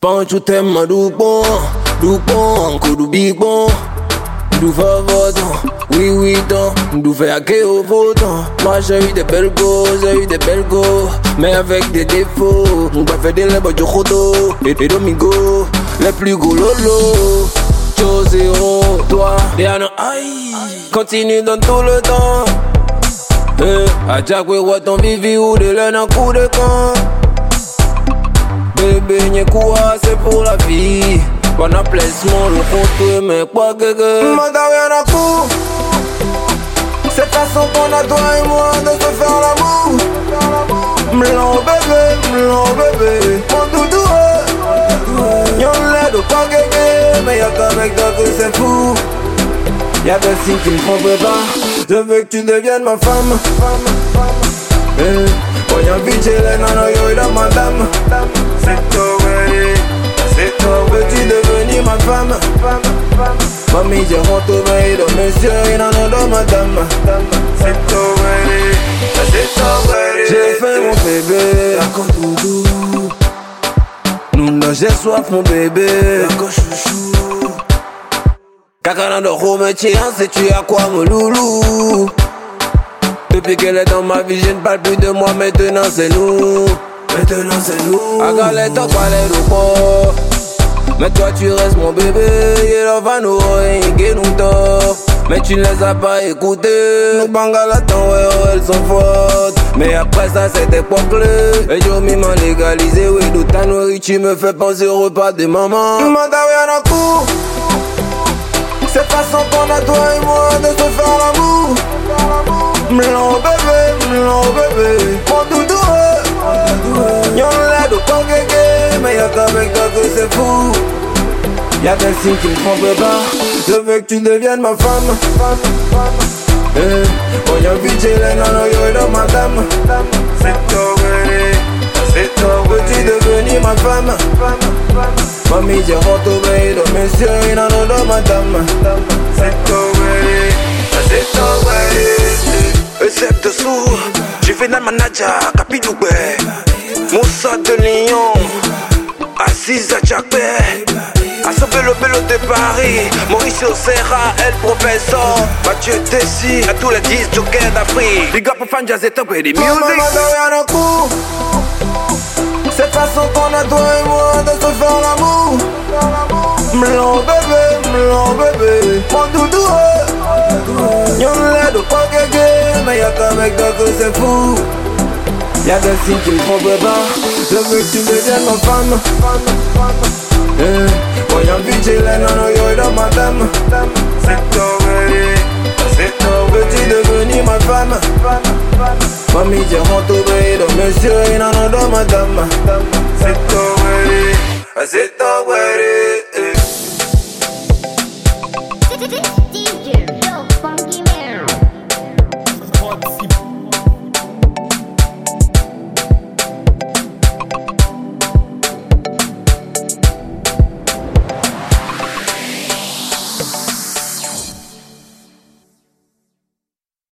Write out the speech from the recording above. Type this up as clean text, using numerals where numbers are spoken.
Pancho t'aime du bon, encore du big bon. Du favoton, oui tant, du fait à au photon. Moi j'ai eu des belles go, mais avec des défauts. On va faire des lèvres de Rodo et des Domingo, les plus gros lolo. Zéro, toi, Diana, aïe, continue dans tout le temps. À chaque fois, ton vivi ou de l'un en coup de camp. Bébé, n'y quoi, c'est pour la vie. Bon placement, le compte, mais quoi que. Manda rien à coup. Cette façon qu'on a toi et moi de se faire l'amour. M'l'en bébé, mon doudou. Y'en l'air de pas gagner, mais y'a qu'avec toi que c'est fou. Y'a des signes qui me trompent pas. Je veux que tu deviennes ma femme. Voyons vite, j'ai les nanos, yo, dans madame. C'est toi, ouais, c'est toi. Veux-tu devenir ma femme? Mamie, j'ai retrouvé de monsieur, et nanos, dans madame. C'est toi, ouais, c'est toi, ouais. J'ai fait mon bébé, d'accord, doudou. J'ai soif mon bébé, d'accord chouchou. Caca dans le métier, sais-tu à quoi mon loulou? Depuis qu'elle est dans ma vie, je ne parle plus de moi, maintenant c'est nous. A galette en palais de corps. Mais toi tu restes mon bébé, et l'on va nous ringuer nous tort. Mais tu ne les as pas écoutés. Nos bangalatons, ouais, elles sont fortes. Mais après ça, c'était pas clé. Et j'ai mis m'en légalisé, oui, d'où ta nourriture me fait penser au repas de maman. Nous m'en rien en cours. Cette façon qu'on a toi et moi de se faire l'amour. M'l'en bébé, mon doudou. Y'en l'air de pas guégué, mais y'a qu'avec toi que c'est fou. Y'a des signes qui me trompent pas. Je veux que tu deviennes ma femme. Voyons vite, j'ai les nanos, yo, dans madame. C'est toi, c'est toi. Veux-tu devenir ma femme? Mamie, j'ai retrouvé de monsieur, et nanos, dans madame. C'est toi, c'est toi, Recep dessous, juvénal manager, Capidoubé. Moussa de Lyon, Assise à Tchakpé. À ce bello de Paris, Mauricio Serra, El Professor, Mathieu Tessi, à tous les 10 jokers d'Afrique. Big up aux fans jazz et top et des music. Cette façon qu'on a toi et moi de se faire l'amour. M'l'en bébé, mon doudou. Y'en l'air de pas gagner, mais y'a qu'avec toi que c'est fou. Y'a des signes qui me trompent pas. Je veux que tu deviennes ma femme. Voyons vite, j'ai les nanos, yo, dans madame. C'est toi, c'est toi. Veux-tu devenir ma femme? Mamie, j'ai retrouvé de monsieur, et nanos, dans madame. C'est toi, c'est toi,